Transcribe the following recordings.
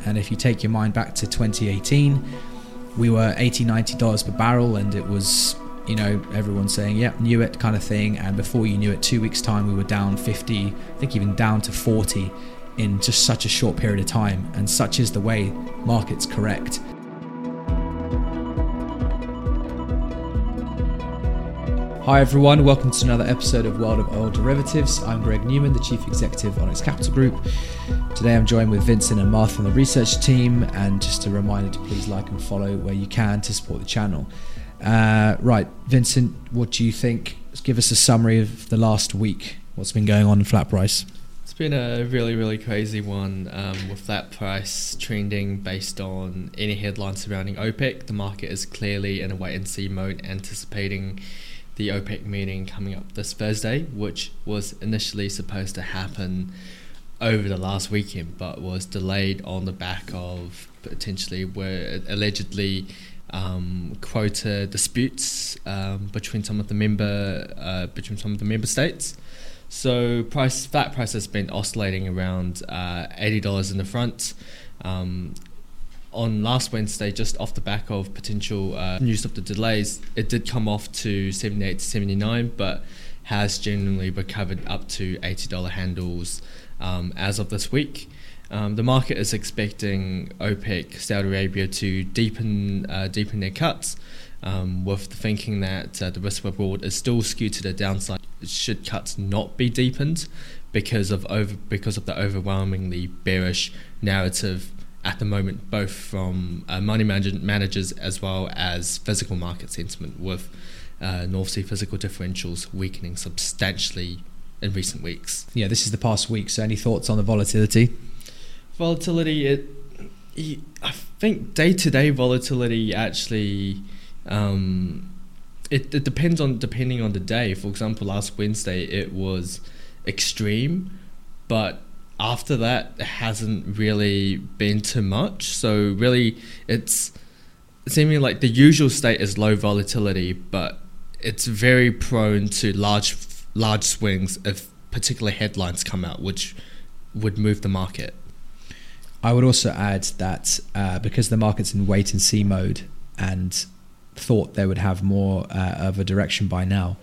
And if you take your mind back to 2018, we were $80-90 per barrel, and it was, everyone saying, yep, knew it kind of thing. And before you knew it, 2 weeks time, we were down 50, I think even down to 40 in just such a short period of time. And such is the way markets correct. Hi everyone, welcome to another episode of World of Oil Derivatives. I'm Greg Newman, the Chief Executive Onyx Capital Group. Today I'm joined with Vincent and Martha on the research team, and just a reminder to please like and follow where you can to support the channel. Right, Vincent, what do you think? Give us a summary of the last week. What's been going on in flat price? It's been a really crazy one with flat price trending based on any headlines surrounding OPEC. The market is clearly in a wait and see mode, anticipating the OPEC meeting coming up this Thursday, which was initially supposed to happen over the last weekend, but was delayed on the back of potentially allegedly quota disputes between some of the member states. So flat price has been oscillating around $80 in the front. On last Wednesday, just off the back of potential news of the delays, it did come off to 78 to 79, but has generally recovered up to $80 handles as of this week. The market is expecting OPEC, Saudi Arabia, to deepen their cuts, with the thinking that the risk reward is still skewed to the downside should cuts not be deepened because of the overwhelmingly bearish narrative at the moment, both from money managers as well as physical market sentiment, with North Sea physical differentials weakening substantially in recent weeks. Yeah, this is the past week, so any thoughts on the volatility? Volatility, I think day-to-day volatility actually, it depends depending on the day. For example, last Wednesday it was extreme, but after that, it hasn't really been too much. So really, it's seeming like the usual state is low volatility, but it's very prone to large swings if particular headlines come out, which would move the market. I would also add that because the market's in wait and see mode and thought they would have more of a direction by now,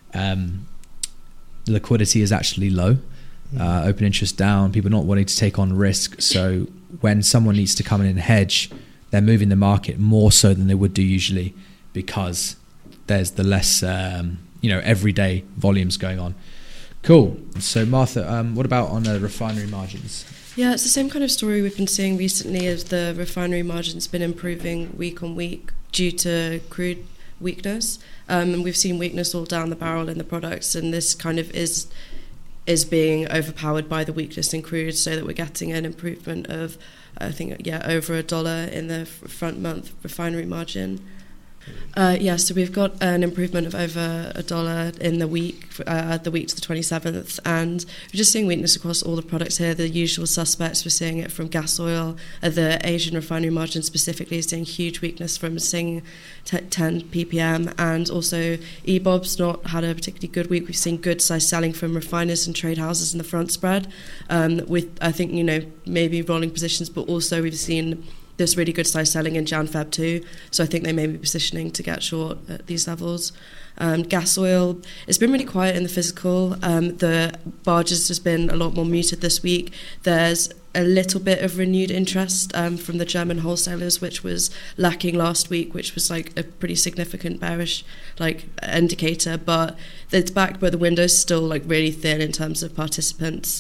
liquidity is actually low. Open interest down, people not wanting to take on risk. So when someone needs to come in and hedge, they're moving the market more so than they would do usually, because there's the less everyday volumes going on. Cool. So Martha, what about on the refinery margins? Yeah, it's the same kind of story we've been seeing recently, as the refinery margin's been improving week on week due to crude weakness. And we've seen weakness all down the barrel in the products, and this kind of is being overpowered by the weakness in crude, so that we're getting an improvement of, I think, over $1 in the front month refinery margin. So we've got an improvement of over $1 in the week to the 27th, and we're just seeing weakness across all the products here. The usual suspects, we're seeing it from gas oil. The Asian refinery margin specifically is seeing huge weakness from Sing 10 ppm, and also EBOB's not had a particularly good week. We've seen good size selling from refiners and trade houses in the front spread, with, I think, maybe rolling positions, but also we've seen this really good size selling in Jan-Feb too, so I think they may be positioning to get short at these levels. Gas oil, it's been really quiet in the physical. The barges has been a lot more muted this week. There's a little bit of renewed interest from the German wholesalers, which was lacking last week, which was like a pretty significant bearish indicator, but it's back, but the window's still really thin in terms of participants.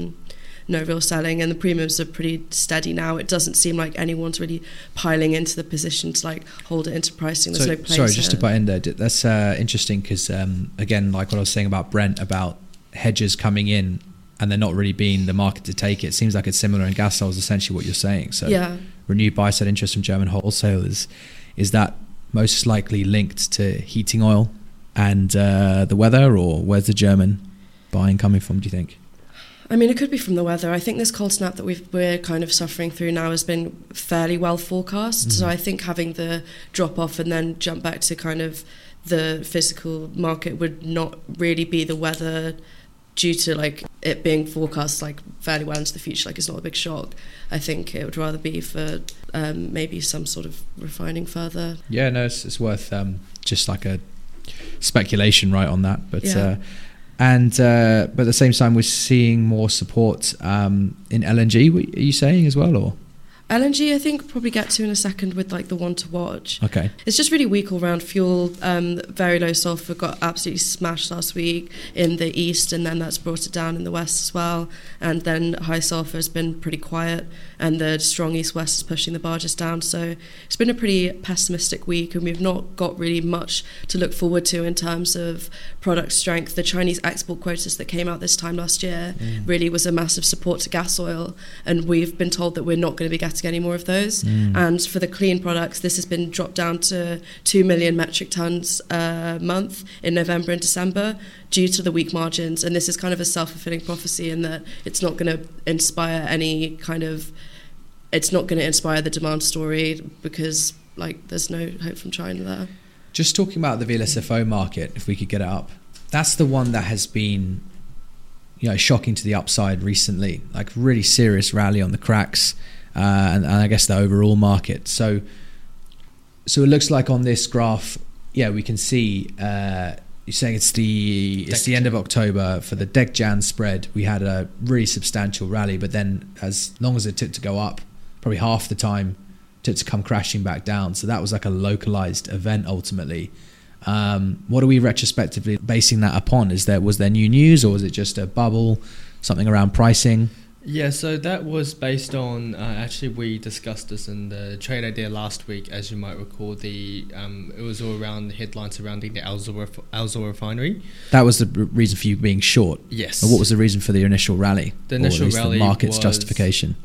No real selling, and the premiums are pretty steady now. It doesn't seem like anyone's really piling into the position to hold it into pricing. There's no place. Sorry, just to butt in there. That's interesting because again, like what I was saying about Brent, about hedges coming in and there not really being the market to take it. Seems like it's similar in gas oil, is essentially what you're saying. So yeah, renewed buy side interest from German wholesalers. Is that most likely linked to heating oil and the weather, or where's the German buying coming from, do you think? I mean, it could be from the weather. I think this cold snap that we're kind of suffering through now has been fairly well forecast. So I think having the drop off and then jump back to kind of the physical market would not really be the weather due to like it being forecast like fairly well into the future, like it's not a big shock. I think it would rather be for maybe some sort of refining further. Yeah, no, it's worth just like a speculation right on that, but but at the same time we're seeing more support in LNG. Are you saying as well, or? LNG, I think we'll probably get to in a second with like the one to watch. Okay. It's just really weak all round. Fuel, very low sulfur, got absolutely smashed last week in the east, and then that's brought it down in the west as well. And then high sulfur has been pretty quiet, and the strong east-west is pushing the barges down. So it's been a pretty pessimistic week, and we've not got really much to look forward to in terms of product strength. The Chinese export quotas that came out this time last year really was a massive support to gas oil, and we've been told that we're not going to be getting any more of those. And for the clean products, this has been dropped down to 2 million metric tons a month in November and December due to the weak margins. And this is kind of a self-fulfilling prophecy in that it's not going to inspire any kind of, it's not going to inspire the demand story because like there's no hope from China there. Just talking about the VLSFO market, if we could get it up, that's the one that has been, you know, shocking to the upside recently, like really serious rally on the cracks. And I guess the overall market. So it looks like on this graph, we can see you're saying it's the end of October for the Dec-Jan spread. We had a really substantial rally, but then as long as it took to go up, probably half the time took to come crashing back down. So that was like a localized event ultimately. What are we retrospectively basing that upon? Was there new news, or was it just a bubble, something around pricing? Yeah, so that was based on, actually we discussed this in the trade idea last week, as you might recall. It was all around the headlines surrounding the Al Zour refinery. That was the reason for you being short? Yes. Or what was the reason for the initial rally? The initial rally the market's was, justification?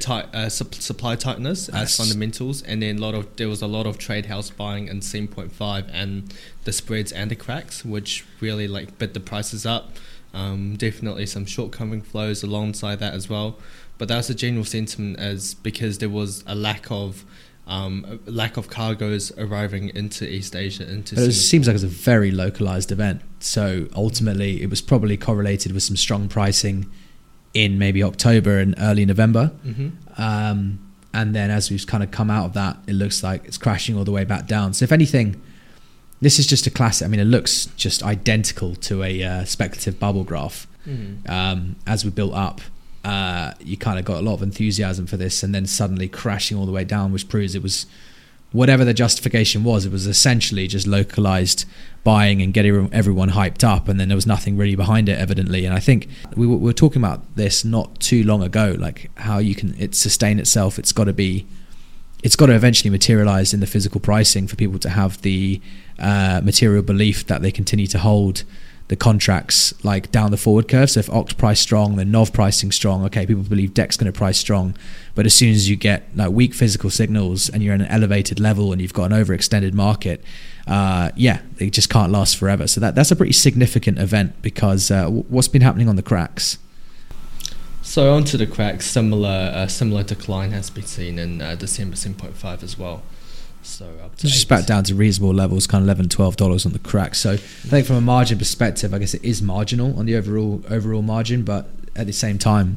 Supply tightness as fundamentals, and then there was a lot of trade house buying in CEM 0.5 and the spreads and the cracks, which really like bid the prices up. Definitely some short-covering flows alongside that as well, but that was a general sentiment as because there was a lack of cargoes arriving into East Asia. It seems like it's a very localized event, so ultimately it was probably correlated with some strong pricing in maybe October and early November. And then as we've kind of come out of that, it looks like it's crashing all the way back down. So if anything, this is just a classic. I mean, it looks just identical to a speculative bubble graph. As we built up, you kind of got a lot of enthusiasm for this, and then suddenly crashing all the way down, which proves it was whatever the justification was. It was essentially just localized buying and getting everyone hyped up, and then there was nothing really behind it, evidently. And I think we were talking about this not too long ago, like how it sustain itself. It's got to eventually materialize in the physical pricing for people to have the material belief that they continue to hold the contracts like down the forward curve. So if Oct price strong, then Nov pricing strong, okay, people believe Dec's going to price strong. But as soon as you get like weak physical signals and you're at an elevated level and you've got an overextended market, they just can't last forever. So that's a pretty significant event because what's been happening on the cracks? So onto the cracks, similar decline has been seen in December CEM 0.5 as well. So up to just back down to reasonable levels, kind of $11-12 on the cracks. So I think from a margin perspective, I guess it is marginal on the overall margin, but at the same time,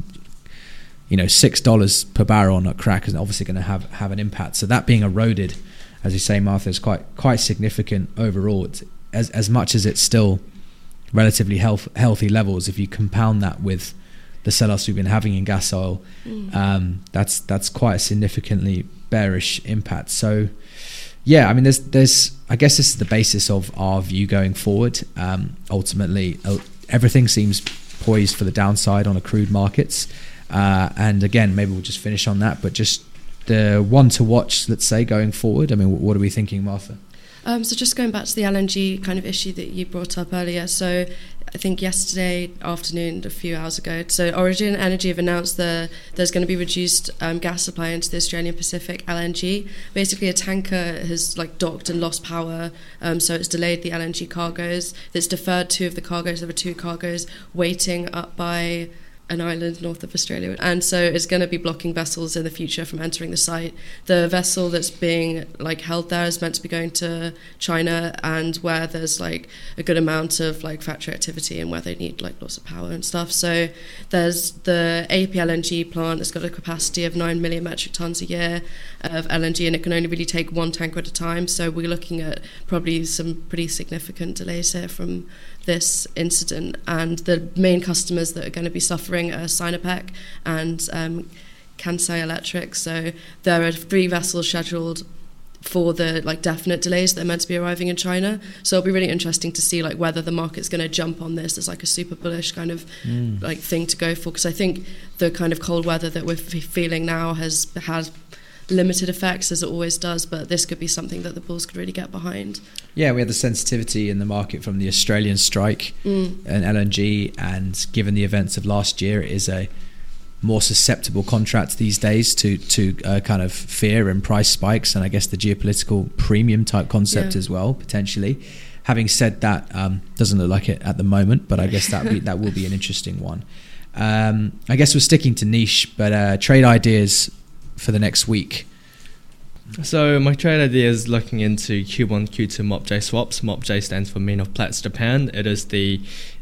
$6 per barrel on a crack is obviously going to have an impact. So that being eroded, as you say, Martha, is quite significant overall. It's, as much as it's still relatively healthy levels, if you compound that with the sell-offs we've been having in gas oil, that's quite a significantly bearish impact. So I mean, there's I guess this is the basis of our view going forward. Ultimately, everything seems poised for the downside on the crude markets, and again, maybe we'll just finish on that, but just the one to watch, let's say, going forward. I mean, what are we thinking, Martha? So just going back to the LNG kind of issue that you brought up earlier. So I think yesterday afternoon, a few hours ago, so Origin Energy have announced that there's going to be reduced gas supply into the Australian Pacific LNG. Basically, a tanker has docked and lost power, so it's delayed the LNG cargoes. It's deferred 2 of the cargoes. There were 2 cargoes waiting up by an island north of Australia, and so it's going to be blocking vessels in the future from entering the site. The vessel that's being like held there is meant to be going to China, and where there's like a good amount of like factory activity and where they need like lots of power and stuff. So there's the APLNG plant that's got a capacity of 9 million metric tons a year of LNG, and it can only really take one tanker at a time. So we're looking at probably some pretty significant delays here from this incident, and the main customers that are going to be suffering are Sinopec and Kansai Electric. So there are 3 vessels scheduled for the like definite delays that are meant to be arriving in China. So it'll be really interesting to see like whether the market's going to jump on this as like a super bullish kind of like thing to go for, because I think the kind of cold weather that we're feeling now has limited effects, as it always does, but this could be something that the bulls could really get behind. Yeah, we had the sensitivity in the market from the Australian strike and LNG, and given the events of last year, it is a more susceptible contract these days to kind of fear and price spikes, and I guess the geopolitical premium type concept as well, potentially. Having said that, doesn't look like it at the moment, but I guess that will be an interesting one. I guess we're sticking to niche, but trade ideas for the next week. So my trade idea is looking into Q1, Q2 MOPJ swaps. MOPJ stands for Men of Platts Japan. It is the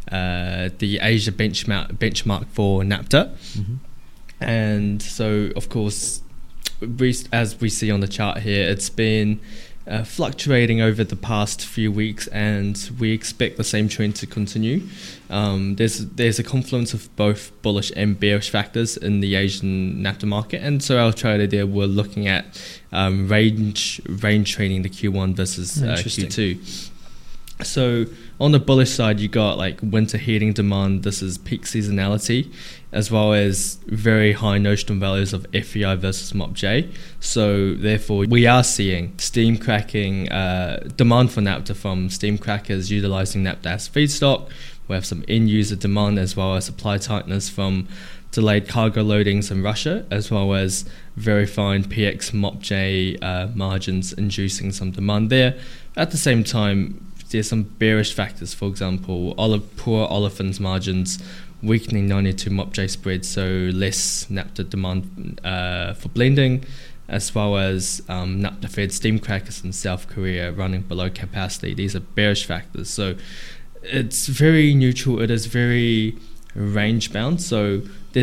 Asia benchmark for naphtha. And so, of course, as we see on the chart here, it's been fluctuating over the past few weeks, and we expect the same trend to continue. There's a confluence of both bullish and bearish factors in the Asian naphtha market, and so our trade idea, we're looking at range trading the Q1 versus Q2. So on the bullish side, you got like winter heating demand. This is peak seasonality, as well as very high notional values of FEI versus MOPJ. So therefore, we are seeing steam cracking demand for naphtha from steam crackers utilizing naphtha as feedstock. We have some end user demand, as well as supply tightness from delayed cargo loadings in Russia, as well as very fine PX MOPJ margins inducing some demand there. At the same time, there's some bearish factors. For example, poor olefins margins, weakening 92 MOPJ spread, so less naphtha demand for blending, as well as naphtha-fed steam crackers in South Korea running below capacity. These are bearish factors. So it's very neutral. It is very range bound. So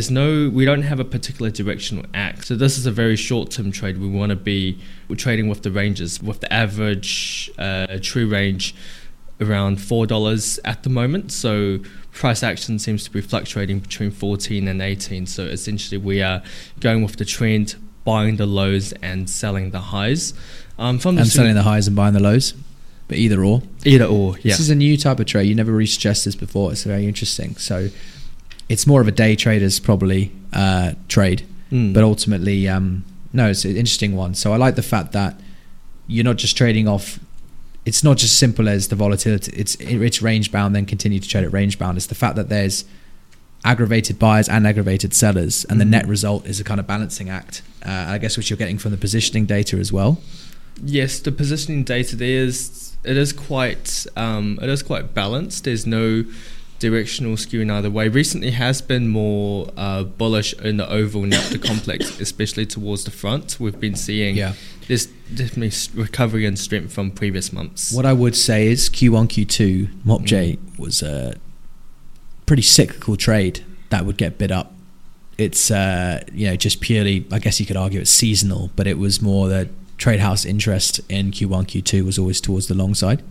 we don't have a particular directional act. So this is a very short-term trade. We're trading with the ranges, with the average true range around $4 at the moment. So price action seems to be fluctuating between 14 and 18. So essentially we are going with the trend, buying the lows and selling the highs. Selling the highs and buying the lows, but either or. Either or, yeah. This is a new type of trade. You never really suggested this before. It's very interesting. So it's more of a day trader's probably trade, but ultimately, no, it's an interesting one. So I like the fact that you're not just trading off. It's not just simple as the volatility. It's range bound, then continue to trade at range bound. It's the fact that there's aggravated buyers and aggravated sellers, and the net result is a kind of balancing act. I guess which you're getting from the positioning data as well. Yes, the positioning data it is quite balanced. There's no directional skew in either way. Recently has been more bullish in the overall naphtha complex, especially towards the front. We've been seeing this definitely recovery and strength from previous months. What I would say is Q1, Q2 MOPJ was a pretty cyclical trade that would get bid up. It's just purely, I guess you could argue it's seasonal, but it was more the trade house interest in Q1, Q2 was always towards the long side.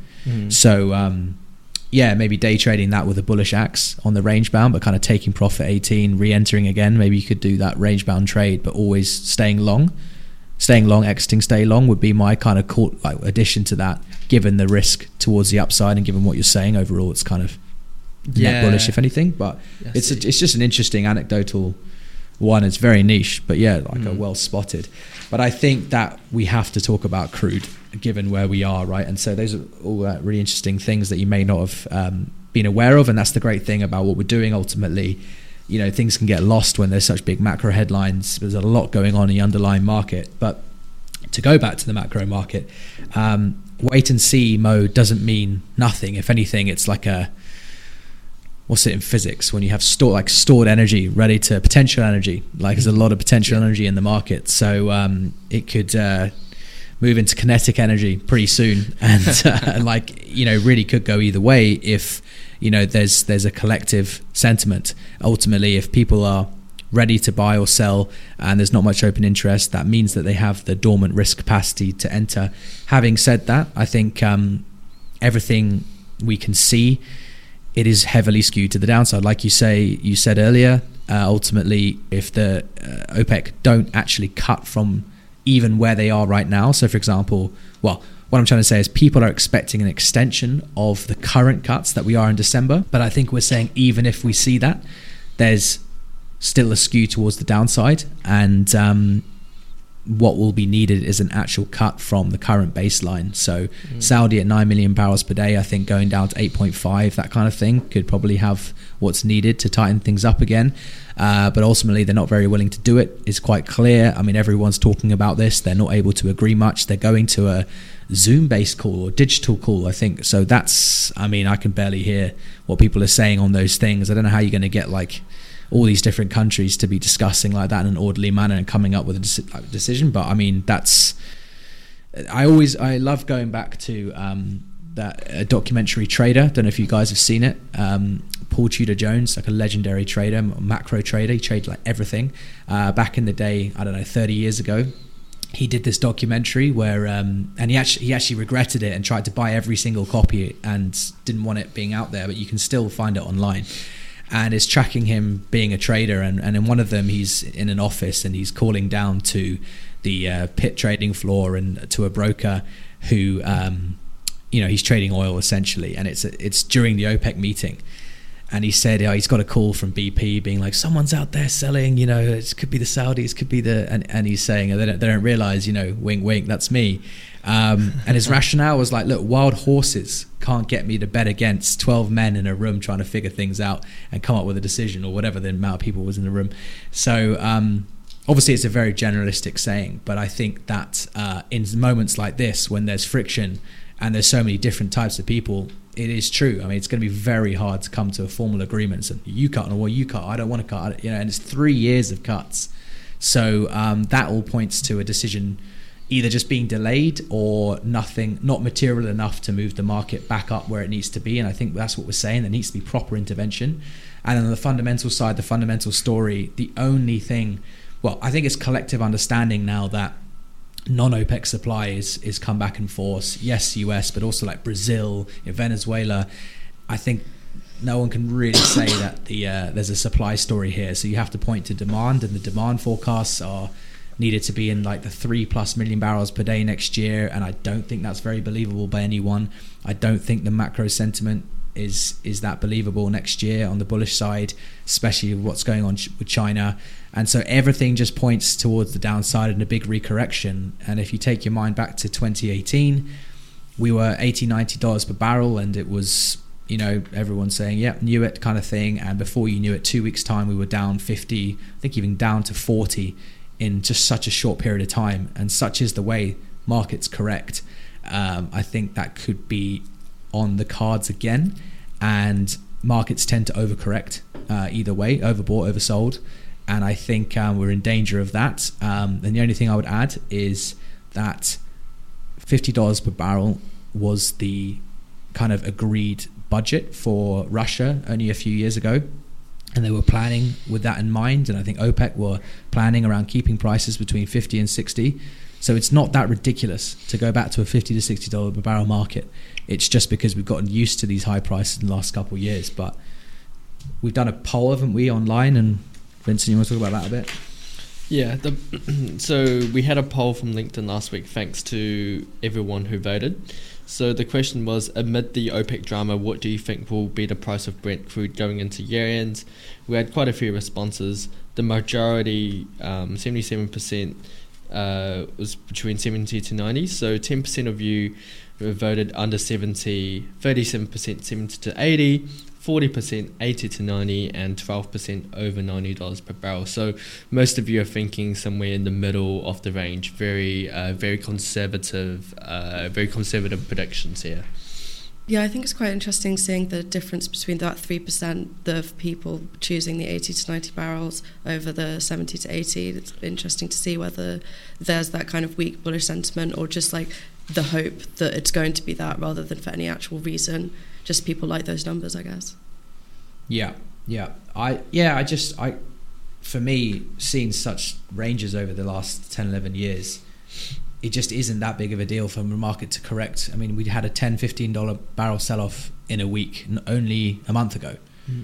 So maybe day trading that with a bullish axe on the range bound, but kind of taking profit 18, re-entering again. Maybe you could do that range bound trade, but always staying long, exiting, stay long would be my kind of addition to that, given the risk towards the upside and given what you're saying overall. It's kind of net bullish if anything, but it's just an interesting anecdotal one. It's very niche, but a well spotted. But I think that we have to talk about crude, given where we are, right? And so those are all really interesting things that you may not have been aware of, and that's the great thing about what we're doing. Ultimately, things can get lost when there's such big macro headlines. There's a lot going on in the underlying market. But to go back to the macro market, wait and see mode doesn't mean nothing. If anything, it's like what's it in physics when you have stored energy ready to potential energy, like there's a lot of potential energy in the market, so it could move into kinetic energy pretty soon, and like, you know, really could go either way if, you know, there's a collective sentiment. Ultimately, if people are ready to buy or sell and there's not much open interest, that means that they have the dormant risk capacity to enter. Having said that, I think everything we can see, it is heavily skewed to the downside. Like you said earlier, ultimately, if the OPEC don't actually cut from even where they are right now, so for example, well, what I'm trying to say is people are expecting an extension of the current cuts that we are in December, but I think we're saying even if we see that, there's still a skew towards the downside, and what will be needed is an actual cut from the current baseline. So Saudi at 9 million barrels per day, I think going down to 8.5, that kind of thing could probably have what's needed to tighten things up again. But ultimately, they're not very willing to do it. It's quite clear. I mean, everyone's talking about this. They're not able to agree much. They're going to a Zoom-based call or digital call, I think. So that's, I mean, I can barely hear what people are saying on those things. I don't know how you're going to get like all these different countries to be discussing like that in an orderly manner and coming up with a decision. But I mean, I love going back to that documentary Trader. Don't know if you guys have seen it. Paul Tudor Jones, like a legendary trader, macro trader. He traded like everything. Back in the day, I don't know, 30 years ago, he did this documentary where, and he actually regretted it and tried to buy every single copy and didn't want it being out there, but you can still find it online. And it's tracking him being a trader, and in one of them he's in an office and he's calling down to the pit trading floor and to a broker who you know, he's trading oil essentially, and it's during the OPEC meeting, and he said he's got a call from BP being like, someone's out there selling, you know, it could be the Saudis, could be and he's saying they don't realize, you know, wink wink, that's me. And his rationale was like, look, wild horses can't get me to bet against 12 men in a room trying to figure things out and come up with a decision, or whatever the amount of people was in the room. So obviously it's a very generalistic saying, but I think that in moments like this, when there's friction and there's so many different types of people, it is true. I mean, it's going to be very hard to come to a formal agreement. So you cut, or you cut, I don't want to cut, you know, and it's 3 years of cuts. So that all points to a decision either just being delayed or nothing, not material enough to move the market back up where it needs to be. And I think that's what we're saying. There needs to be proper intervention. And on the fundamental side, the fundamental story, the only thing, well, I think it's collective understanding now that non-OPEC supply is come back in force. Yes, US, but also like Brazil, Venezuela. I think no one can really say that there's a supply story here. So you have to point to demand, and the demand forecasts are needed to be in like the 3+ million barrels per day next year, and I don't think that's very believable by anyone. I don't think the macro sentiment is that believable next year on the bullish side, especially with what's going on with China. And so everything just points towards the downside and a big recorrection. And if you take your mind back to 2018, we were $80-90 per barrel, and it was, you know, everyone saying, yeah, knew it kind of thing. And before you knew it, 2 weeks time, we were down 50, I think even down to 40 in just such a short period of time. And such is the way markets correct. I think that could be on the cards again, and markets tend to overcorrect either way, overbought, oversold, and I think we're in danger of that. And the only thing I would add is that $50 per barrel was the kind of agreed budget for Russia only a few years ago, and they were planning with that in mind, and I think OPEC were planning around keeping prices between 50 and 60. So it's not that ridiculous to go back to a $50 to $60 per barrel market. It's just because we've gotten used to these high prices in the last couple of years. But we've done a poll, haven't we, online? And Vincent, you want to talk about that a bit? Yeah, so we had a poll from LinkedIn last week, thanks to everyone who voted. So the question was, amid the OPEC drama, what do you think will be the price of Brent crude going into year-end? We had quite a few responses. The majority, 77%, was between 70 to 90. So 10% of you voted under 70, 37% 70 to 80, 40% 80 to 90, and 12% over $90 per barrel. So most of you are thinking somewhere in the middle of the range. Very conservative predictions here. Yeah, I think it's quite interesting seeing the difference between that 3% of people choosing the 80 to 90 barrels over the 70 to 80. It's interesting to see whether there's that kind of weak bullish sentiment or just like the hope that it's going to be that rather than for any actual reason. Just people like those numbers, I guess. Yeah. For me, seeing such ranges over the last 10, 11 years, it just isn't that big of a deal for the market to correct. I mean, we had a $10, $15 barrel sell-off in a week only a month ago.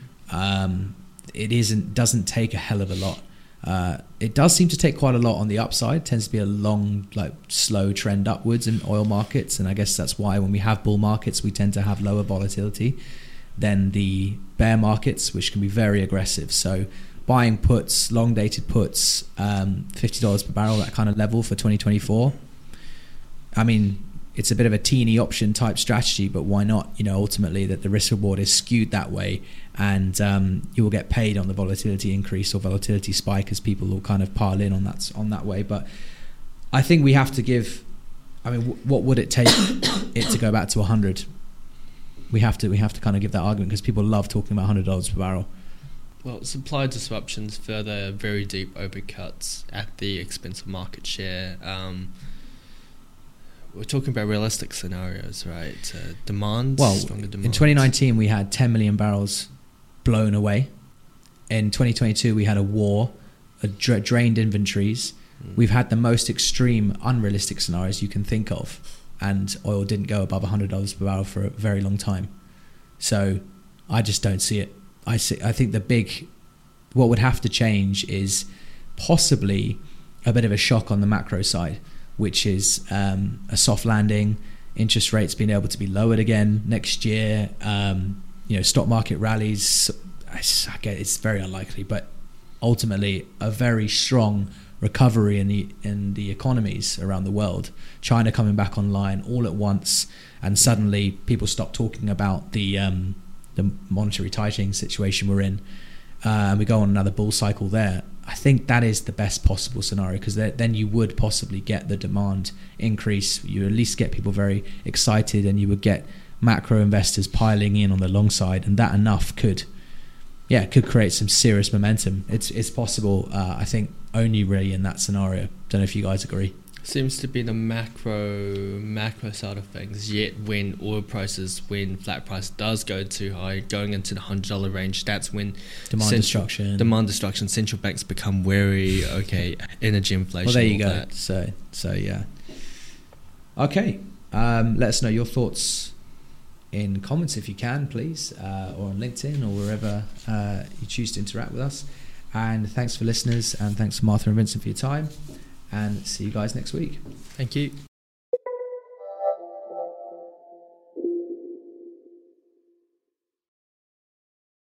It doesn't take a hell of a lot. It does seem to take quite a lot on the upside. It tends to be a long, slow trend upwards in oil markets, and I guess that's why when we have bull markets, we tend to have lower volatility than the bear markets, which can be very aggressive. So buying puts, long-dated puts, $50 per barrel, that kind of level for 2024. I mean, it's a bit of a teeny option type strategy, but why not? Ultimately that the risk reward is skewed that way, and you will get paid on the volatility increase or volatility spike as people will kind of pile in on that way. But I think we have to give. I mean, what would it take it to go back to 100? We have to kind of give that argument because people love talking about $100 per barrel. Well, supply disruptions, further very deep overcuts at the expense of market share. We're talking about realistic scenarios, right? Stronger demand. In 2019, we had 10 million barrels blown away. In 2022, we had a war, drained inventories. We've had the most extreme, unrealistic scenarios you can think of, and oil didn't go above $100 per barrel for a very long time. So I just don't see it. I think what would have to change is possibly a bit of a shock on the macro side, which is a soft landing, interest rates being able to be lowered again next year, stock market rallies. I get it's very unlikely, but ultimately a very strong recovery in the economies around the world. China coming back online all at once, and suddenly people stop talking about the monetary tightening situation we're in, and we go on another bull cycle there. I think that is the best possible scenario, because then you would possibly get the demand increase. You at least get people very excited, and you would get macro investors piling in on the long side, and that enough could create some serious momentum. It's possible. I think only really in that scenario. Don't know if you guys agree. Seems to be the macro side of things. Yet when flat price does go too high, going into the $100 range, that's when demand destruction. Central banks become wary. Okay, energy inflation. Well, there you go. That. So yeah. Okay, let us know your thoughts in comments if you can, please, or on LinkedIn or wherever you choose to interact with us. And thanks for listeners, and thanks to Martha and Vincent for your time. And see you guys next week. Thank you.